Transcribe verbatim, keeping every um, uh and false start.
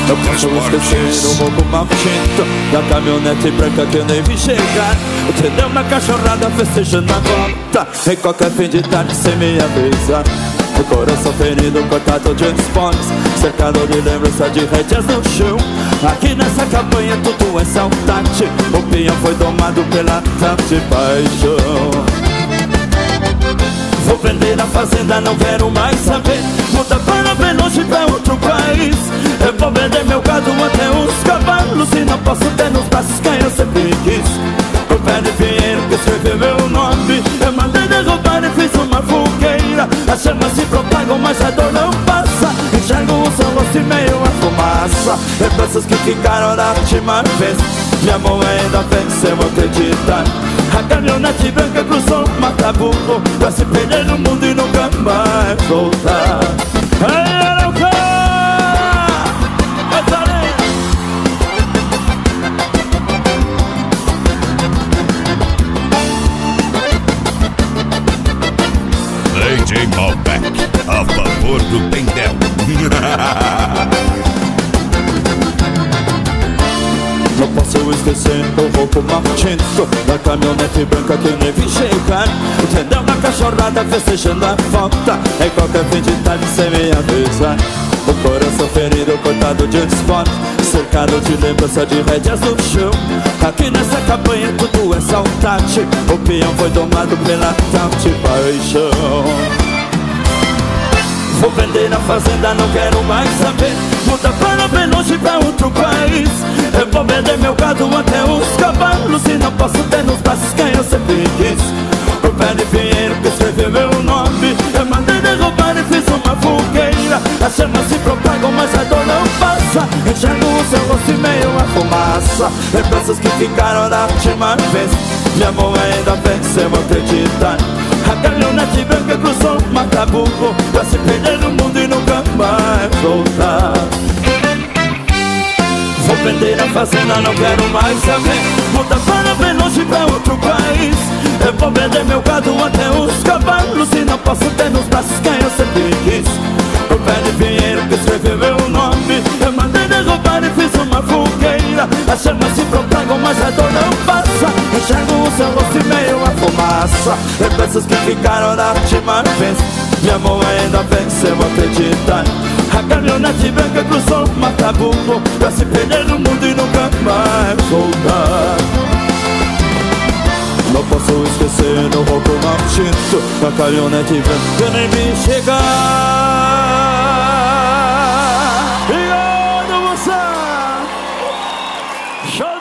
Eu posso esquecer o roubo mal tinto da caminhonete branca que eu nem vi chegar. O pneu na cachorrada festejando a volta em qualquer fim de tarde sem me avisar. O coração ferido, cortado de spawns, cercado de lembrança de rédeas no chão. Aqui nessa campanha tudo é saudade. O peão foi domado pela tarde paixão. Vou vender a fazenda, não quero mais saber. Muda para bem longe, pra outro país. Eu vou vender meu gado até os cavalos e não posso ter nos braços quem eu sempre quis. O pé de pinheiro que escreveu meu nome, eu mandei derrubar e fiz uma fogueira. As chamas se propagam, mas a dor não passa. Enxergo o seu rosto e meio a fumaça. Lembranças que ficaram da última vez. Minha mão ainda vence, eu acreditar. A caminhonete branca cruzou o Mataburro pra se perder no mundo e nunca mais voltar. Ei, Arauca! D J Malbec, a favor do Pendel. Não posso esquecer o roubo mal tinto da caminhonete branca que eu nem vi chegar. O pneu na cachorrada festejando a volta em qualquer fim de tarde sem me avisar. O coração ferido, cortado de esporte, cercado de lembrança de rédeas no chão. Aqui nessa campanha tudo é saudade. O peão foi domado pela tal de paixão. Vou vender a fazenda, não quero mais saber. Muda para bem longe, pra outro país. Eu vou vender meu gado até os cavalos e não posso ter nos braços quem eu sempre quis. O pé de pinheiro que escreveu meu nome, eu mandei derrubar e fiz uma fogueira. As chamas se propagam, mas a dor não passa. Enxergo o seu rosto e meio a fumaça. Lembranças que ficaram da última vez. Minha mão ainda vence, eu acreditar. A caminhonete branca cruzou o Mataburro pra se perder no mundo e nunca mais voltar. Vou vender a fazenda, não quero mais saber. Muda para bem longe, pra outro país. Eu vou vender meu gado até os cavalos e não posso ter nos braços quem eu sempre quis. O pé de pinheiro que escreveu meu nome, eu mandei derrubar e fiz uma fogueira. As chamas se propagam, mas a dor não passa. Enxergo o seu rosto e meio a fumaça. Lembranças que ficaram da última vez. Minha mão ainda vence, eu acreditar. A caminhonete branca cruzou o Mataburro pra se perder no mundo e nunca mais voltar. Não posso esquecer o roubo mal tinto da caminhonete branca que eu nem vi chegar. Obrigado, moça! Show!